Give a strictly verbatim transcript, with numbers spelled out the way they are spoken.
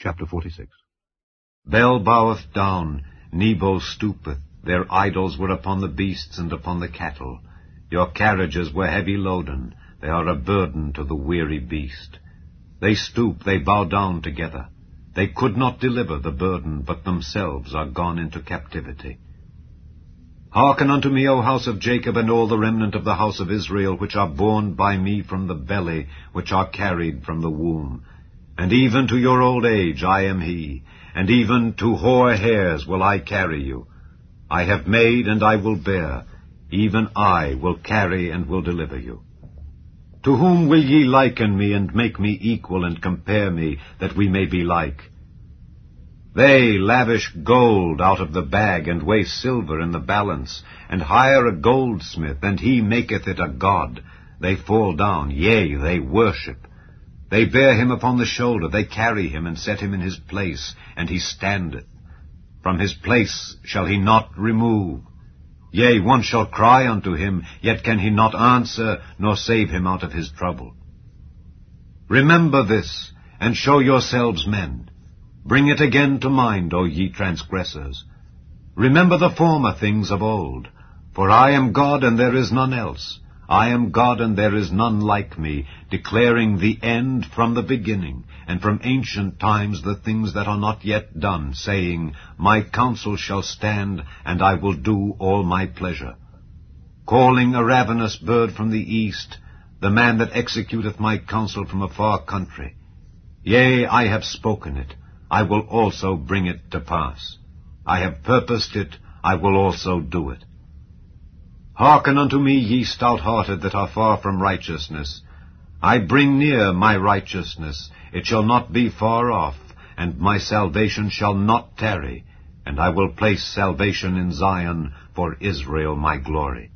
Chapter forty-six. Bel boweth down, Nebo stoopeth, their idols were upon the beasts and upon the cattle. Your carriages were heavy loaden, they are a burden to the weary beast. They stoop, they bow down together. They could not deliver the burden, but themselves are gone into captivity. Hearken unto me, O house of Jacob, and all the remnant of the house of Israel, which are born by me from the belly, which are carried from the womb. And even to your old age I am he, and even to hoar hairs will I carry you. I have made, and I will bear, even I will carry and will deliver you. To whom will ye liken me, and make me equal, and compare me, that we may be like? They lavish gold out of the bag, and weigh silver in the balance, and hire a goldsmith, and he maketh it a god. They fall down, yea, they worship. They bear him upon the shoulder, they carry him, and set him in his place, and he standeth. From his place shall he not remove. Yea, one shall cry unto him, yet can he not answer, nor save him out of his trouble. Remember this, and show yourselves men. Bring it again to mind, O ye transgressors. Remember the former things of old. For I am God, and there is none else. I am God, and there is none like me, declaring the end from the beginning, and from ancient times the things that are not yet done, saying, My counsel shall stand, and I will do all my pleasure. Calling a ravenous bird from the east, the man that executeth my counsel from a far country. Yea, I have spoken it, I will also bring it to pass. I have purposed it, I will also do it. Hearken unto me, ye stout-hearted that are far from righteousness. I bring near my righteousness, it shall not be far off, and my salvation shall not tarry, and I will place salvation in Zion for Israel my glory.